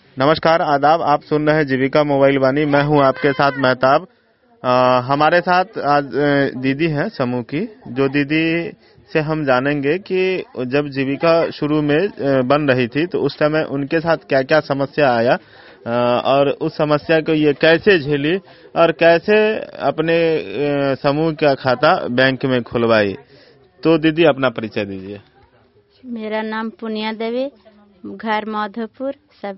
नमस्कार, आदाब। आप सुन रहे हैं जीविका मोबाइल वाणी। मैं हूं आपके साथ मेहताब। हमारे साथ आज दीदी हैं समूह की, जो दीदी से हम जानेंगे कि जब जीविका शुरू में बन रही थी तो उस समय उनके साथ क्या क्या समस्या आया और उस समस्या को ये कैसे झेली और कैसे अपने समूह का खाता बैंक में खुलवाई। तो दीदी अपना परिचय दीजिए। मेरा नाम पुनिया देवी, घर माधोपुर, सब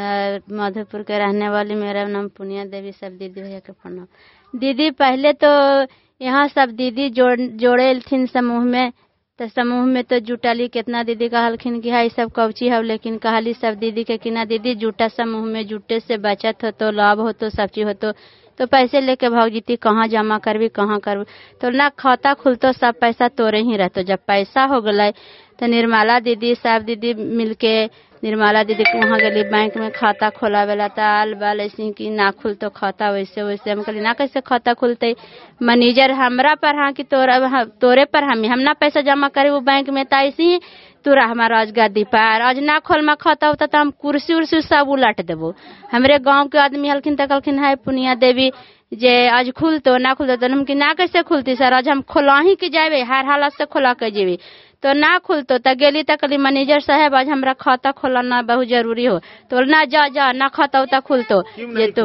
माधोपुर के रहने वाली। मेरा नाम पुनिया देवी, सब दीदी भैया के प्रणाम। दीदी पहले तो यहाँ सब दीदी जोड़े थीन समूह में, तो समूह में तो जुटली कितना दीदी कहलखिन कि हाई सब कौची है, लेकिन कहली सब दीदी के कि ना दीदी जुटा समूह में, जुटे से बचत हो तो लाभ हो तो सब चीज हो तो पैसे लेके भाग जीती, कहाँ जमा करबी कहाँ करबी, तो ना खाता खुलतो सब पैसा तोरे ही रहतो। जब पैसा हो गए तो निर्मला दीदी सब दीदी मिलके निर्मला दीदी के वहाँ गली बैंक में खाता खोलावेला, ताल बाल ऐसे कि ना खुलतो खाता, वैसे वैसे हम कहली ना कैसे खाता खुलते। मैनेजर हमरा पर हाँ कि तोरे पर हम ना पैसा जमा करे वो बैंक में, तो ऐसे ही तोरा हमारा आज गद्दी पर आज ना खोल में खाता होता तो हम कुर्सी उर्सी सब उलट देबो। हमरे गांव के आदमी हलखिन तो कहलखिन है पुनिया देवी जे आज खुलतो ना खुलतो, तो हम कि ना कैसे खुलती सर, आज हम खोला ही के जाबे, हर हालत से खोला के जेबे, तो ना खुलतो। तो गेली तो कहली मैनेजर साहब आज हमरा खाता खोलना बहुत जरूरी हो, तो ना जा ना खाता होता खुलतो जे तो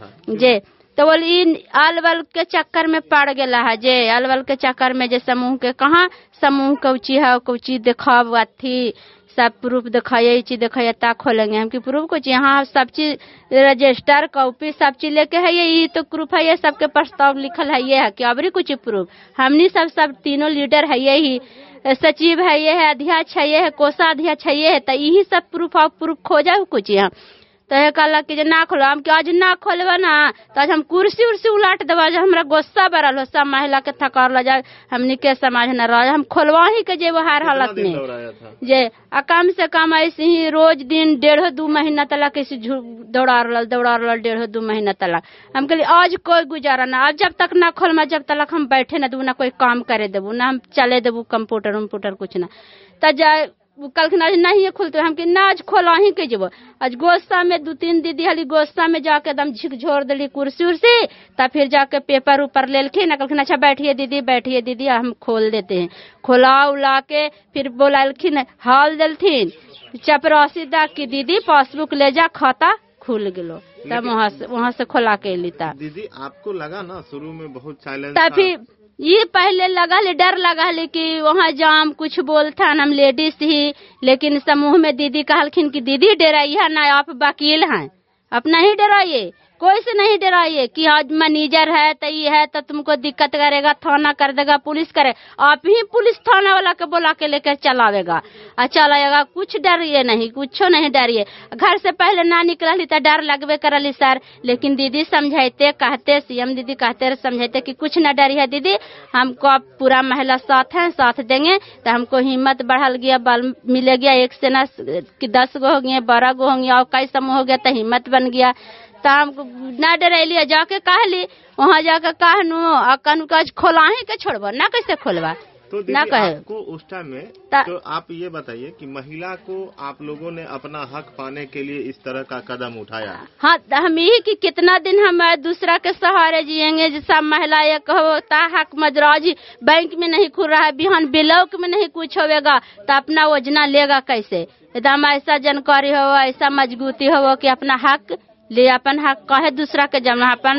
जे तो बोली अलवल के चक्कर में पड़ गया है, जे अलवल के चक्कर में जे समूह के कहाँ समूह कौची है कौची दिखाव थी, सब प्रूफ दिखाइए चीज दिखाइए ता खोलेंगे। हम की प्रूफ कुछ यहाँ सब चीज रजिस्टर कॉपी सब चीज लेके है, ये तो प्रूफ है, ये सबके प्रस्ताव लिखल है, ये है कि अबरी कुछ प्रूफ हमनी सब तीनों लीडर है, यही सचिव है, ये है अध्यक्ष है, ये है कोषाध्यक्ष है, ये है, तो यही सब प्रूफ खोजा कुछ यहाँ। तो ये कहला कि ना खोलो, हम आज ना खोलबा ना तो आज हम कुर्सी उर्सी उलाट देवा, जो हमरा गुस्सा बरल हो, सब महिला के थकार ल जाए, हमनी के समाज न रह, हम खोलवा ही के जेबो हर हालत में जे कम से कम ऐसे ही रोज दिन 1.5-2 महीना तक ऐसे दौड़ा रहल 1.5-2 महीना तक। हम कहली आज कोई गुजारा ना, आज जब तक ना खोल जब तक हम बैठे ना देबू, ना कोई काम करे देबू, ना हम चले देबू कंप्यूटर कुछ ना। तो जाए कल आज नहीं खुलते, हम कि ना आज खोला ही के जेबो। आज गोस्सा में 2-3 दीदी हली गोस्सा में जाके एकदम झिकझोर दिली कुर्सी उर्सी, तब फिर जाके पेपर ऊपर ले लिखी ना, कहलखिन अच्छा बैठिए दीदी हम खोल देते हैं। खोला उला के फिर बोलालखिन हाल दिलथिन चपरासी दा की दीदी पासबुक ले जा खाता खुल गेलो, तब वहाँ से खोला के लीता। दीदी आपको लगा ना शुरू में बहुत साइलेंस था, फिर ये पहले लगा ले डर लगा ले कि वहाँ जाम कुछ बोलता, हम लेडीज ही, लेकिन समूह में दीदी कहलखिन कि दीदी डराइए ना, आप वकील हैं, अपना ही डराइए, कोई से नहीं डराइए कि आज मैनेजर है तो ये है तो तुमको दिक्कत करेगा, थाना कर देगा, पुलिस करे, आप ही पुलिस थाना वाला के बोला के लेकर चलावेगा चलाएगा, कुछ डरिए नहीं, कुछ नहीं डरिए। घर से पहले ना निकलली तो डर लगवे करली सर, लेकिन दीदी समझाते कहते, सीएम दीदी कहते समझाते कि कुछ न डरिए दीदी, हमको पूरा महिला साथ है, साथ देंगे। तो हमको हिम्मत बढ़ल गया, बल मिले गया, एक से ना 10 गो हो गए, 12 गो हो गया, और कई समूह हो गया तो हिम्मत बन गया। तो हम ना डरैलिए, जाके कहली वहाँ जाके कहनू कहनू आज खोला ही के छोड़बो ना, कैसे खोलबा तो ना कहे आपको उस टाइम में। तो आप ये बताइए कि महिला को आप लोगों ने अपना हक पाने के लिए इस तरह का कदम उठाया। हाँ, हम यही कि कितना दिन हम दूसरा के सहारे जिएंगे, जैसा महिला ये होता हक मजराज बैंक में नहीं खुल रहा है, बिहान ब्लॉक में नहीं कुछ होगा तो अपना योजना लेगा कैसे। एकदम ऐसा जानकारी हो, ऐसा मजबूती हो कि अपना हक ले, अपन हक कहे दूसरा के जमा, अपन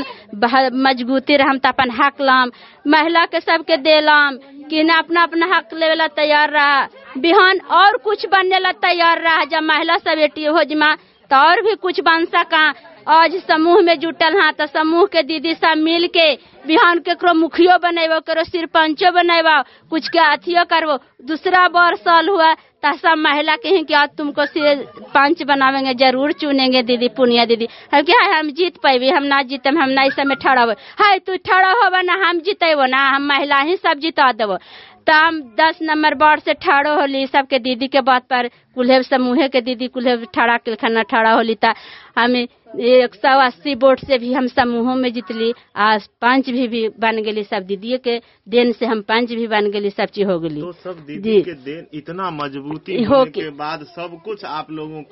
मजबूती रहम तो अपन हक लाम, महिला के सबके देलाम कि ना अपना अपना हक लेवेला तैयार रहा, बिहान और कुछ बनने ला तैयार रहा। जब महिला सब बेटी हो जमा तो और भी कुछ बन सका। आज समूह में जुटल हाँ तो समूह के दीदी सब मिल के बिहान केकरो मुखियो बनेबो, करो सरपंचो बनेबो, कुछ के अथियो करबो। दूसरा बार साल हुआ तो सब महिला के कि आज तुमको पंच बनावेंगे, जरूर चुनेंगे दीदी पुनिया दीदी। हम क्या है हम जीत पाएबे, हम ना जीते, हम ना इस में ठड़ा हो, हाय तू ठड़ा होबा ना हम जीतेबो ना, हम महिला ही सब जिता देबो। तो हम 10 नंबर वार्ड से ठाड़ो होली, सबके दीदी के बात पर कुल्हे समूह के दीदी कुल्हे ठाड़ा के खाना ठाड़ा होली। था हमें 180 वोट से भी हम समूहों में जीतली, आज पंच भी बन गई, सब दीदी के देन से हम पंच भी बन गई, सब चीज हो गई। तो सब दीदी के देन, इतना मजबूती होने के बाद सब कुछ आप लोगों